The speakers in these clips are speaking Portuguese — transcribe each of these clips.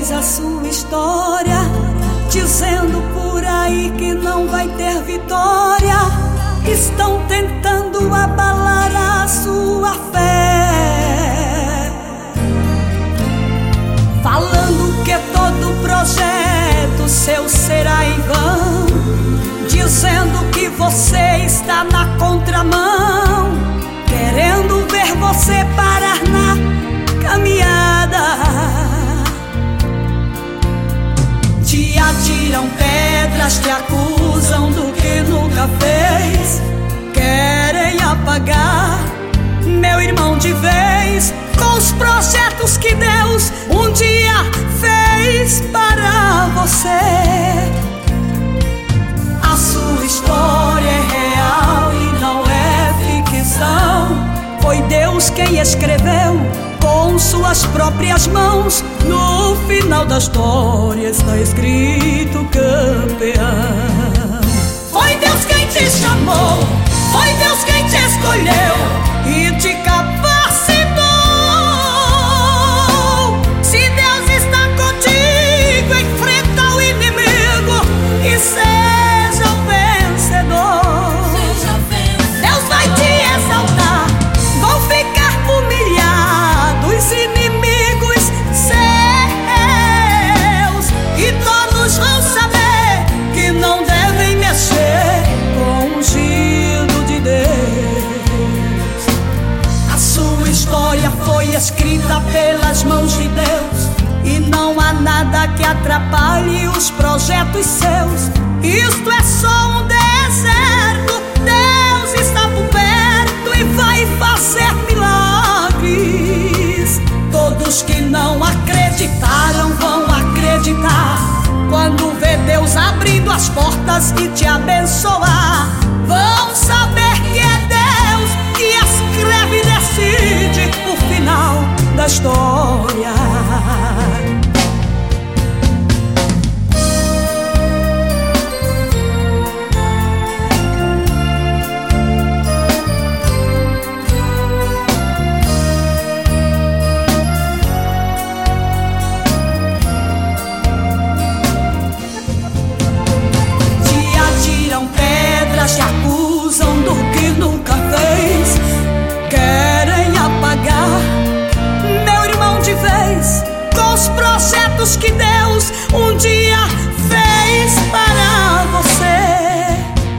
fez a sua história, dizendo por aí que não vai ter vitória. Estão tentando abalar a sua fé, falando que todo projeto seu será em vão, dizendo que você está na contramão, querendo ver você parar na caminhada. Te atiram pedras, te acusam do que nunca fez, querem apagar meu irmão de vez, com os projetos que Deus um dia fez para você. A sua história é real e não é ficção. Foi Deus quem escreveu com suas próprias mãos. No final da história está escrito campeão. Foi Deus quem te chamou, foi Deus quem te escolheu e te capacitou. Se Deus está contigo, enfrenta o inimigo e seja o vencedor. Deus vai te exaltar, vão ficar humilhados inimigos seus, e todos vão saber que não devem mexer com o ungido de Deus. A sua história foi escrita pelas mãos de Deus, e não há nada que atrapalhe os projetos seus. Isto é só um deserto, Deus está por perto e vai fazer milagres. Todos que não acreditaram vão acreditar quando vê Deus abrindo as portas e te abençoar. Vão saber que é Deus que escreve e decide o final da história. Te acusam do que nunca fez, querem apagar meu irmão de vez, com os projetos que Deus um dia fez para você.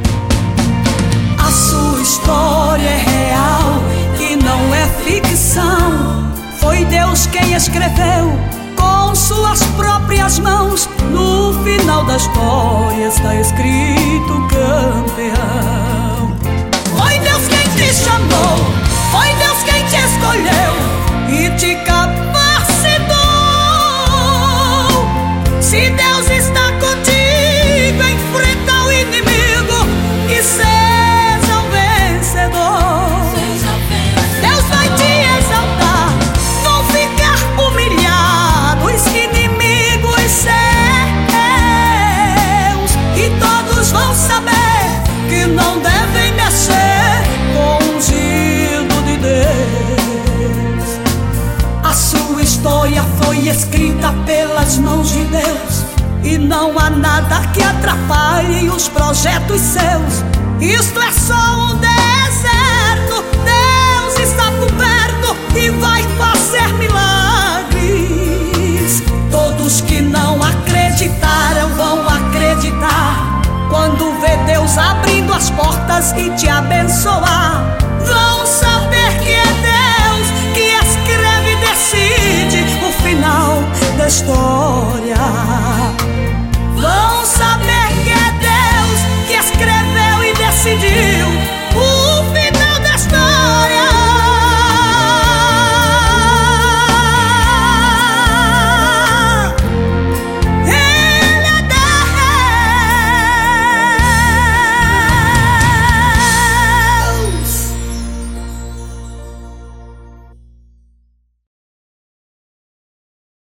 A sua história é real e não é ficção. Foi Deus quem escreveu com suas próprias mãos. No final da história está escrito campeão. Foi Deus quem te chamou, foi Deus quem te escolheu e te capacitou. Se Deus está contigo, enfrenta o inimigo e seja o vencedor. Deus vai te exaltar, vão ficar humilhados inimigos seus, e todos vão saber que não devem mexer com o ungido de Deus. A sua história foi escrita pelas mãos de Deus, e não há nada que atrapalhe os projetos seus. Isto é só um deserto, Deus está por perto e vai fazer milagres. Todos que não acreditaram vão acreditar quando vê Deus abrindo as portas e te abençoar. Vão saber que é Deus que escreve e decide o final da história.